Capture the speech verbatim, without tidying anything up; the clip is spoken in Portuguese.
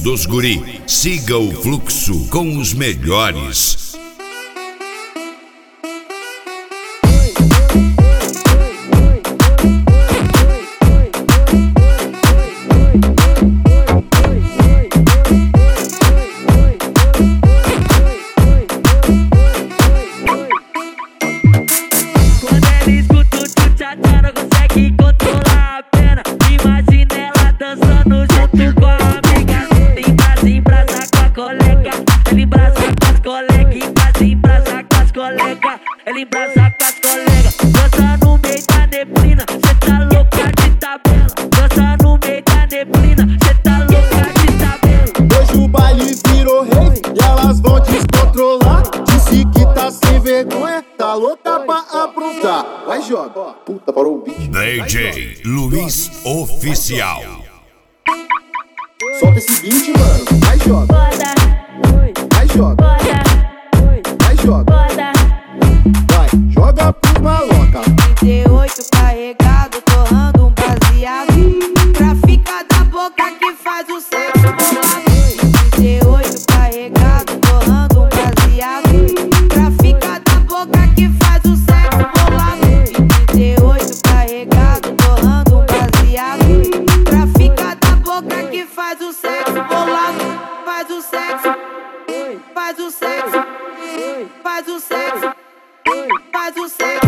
dos guri. Siga o fluxo com os melhores. Ele embrasa com as colegas, dança no meio da neblina, cê tá louca de tabela. Dança no meio da neblina, cê tá louca de tabela. Hoje o baile virou rei e elas vão descontrolar. Disse que tá sem vergonha, tá louca pra aprontar. Vai, joga. Puta, parou o beat. D J Luiz Oficial. Solta esse beat, mano. Vai, joga. Vai, joga. Vai, joga. Vai, joga pro maloca. trinta e oito carregado, torrando um baseado. Pra ficar da boca que faz o sexo bolado. trinta e oito carregado, torrando um baseado. Pra ficar da boca que faz o sexo bolado. trinta e oito carregado, torrando um baseado. Pra ficar da boca que faz o sexo bolado. Faz o sexo, faz o sexo, faz o sexo. Faz o sexo.